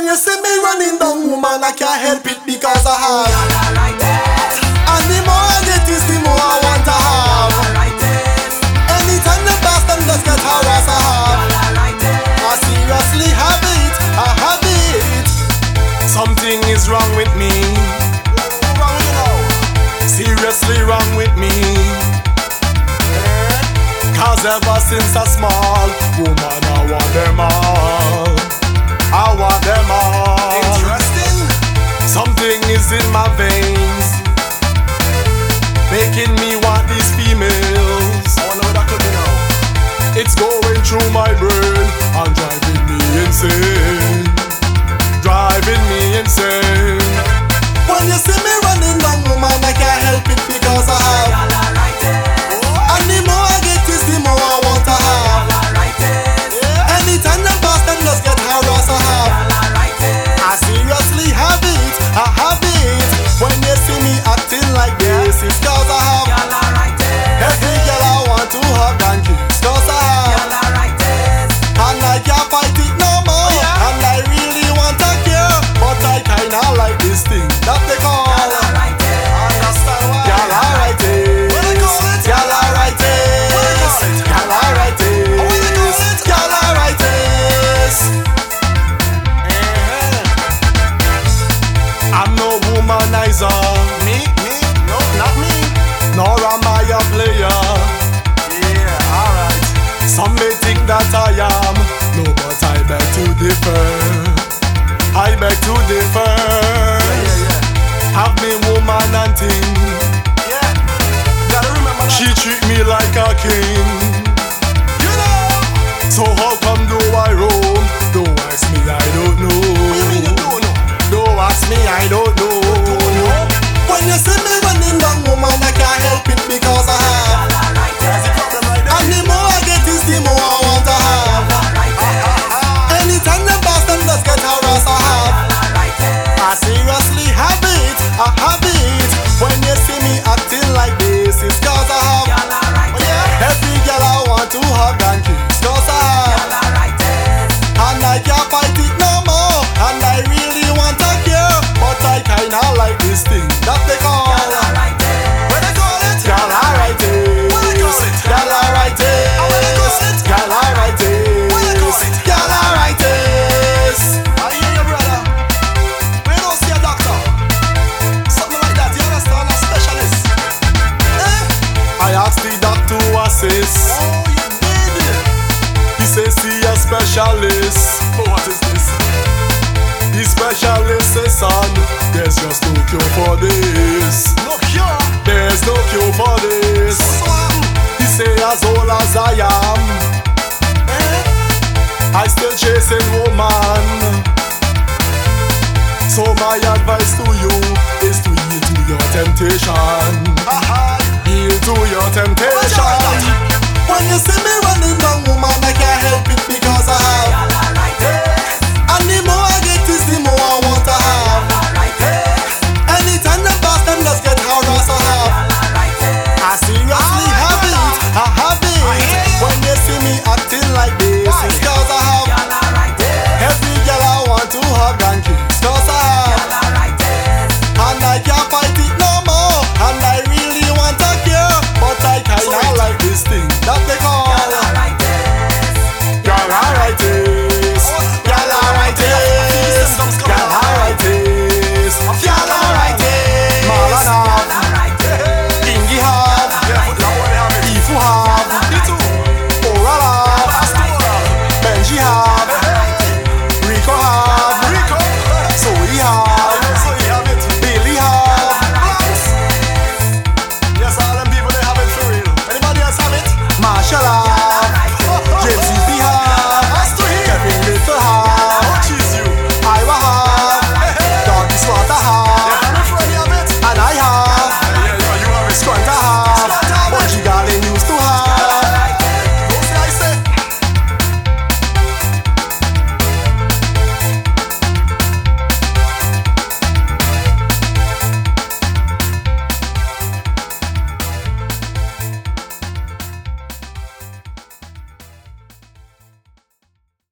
you see me running down, woman, I can't help it because I have. And the more I get is the more I want to have. Anytime the pass them just get harassed, I have. I seriously have it, I have it. Something is wrong with me. Wrong with you now? Seriously wrong with me. Cause ever since I'm small, woman, I want them all. I want them all. Interesting. Something is in my veins, making me want these females. I wonder what that could be now. It's going through my brain and driving me insane. Driving me insane. When you see me running down, woman, I can't help it because I have. And the more I get is the more I want to have. Anytime them pass them just get harassed, I have. I seriously have it, I have it. When you see me acting like this, it's cause I have. Every girl I want to hug and kiss, cause I have. And I can't fight it no more. And I really want to care, but I kinda like this thing that they call. Understand why? Y'all alright is. What they call it? Y'all alright is. What they call it? Y'all alright is. What they call it? Y'all alright is. I'm no womanizer. Me? No, not me. Nor am I a player. Yeah, alright. Some may think that I am. No, but I beg to differ. I beg to differ. Have me woman and thing. Yeah, gotta remember that. She treat me like a king. You know. So how come do I roam? Don't ask me, I don't know. What you mean you don't know? Don't ask me, I don't know. When you see me running down, woman, I can't help it because I have. And the more I get is the more I want to have. Anytime them pass them just get harassed, I have. I seriously have it, I have it. When you see me acting like this, it's cause I have. Every girl I want to hug and kiss, cause I have. And I can't fight it no more. And I really want to care, but I kinda like this thing that they call. What they call it? Y'all alright is. What they call it? Y'all alright is. What they call it? Y'all alright is. What they call it? Y'all alright is. I hear you, brother. We don't see a doctor. Something like that, you understand? A specialist. I asked the doctor to assist. Oh, you did. He says see a specialist. But what is this? The specialist says, son, there's just no cure for this. No cure? There's no cure for this. He say as old as I am, I still chasing woman. So my advice to you is to yield to your temptation. Yield to your temptation. When you see me running down, woman, I can't help it because I have.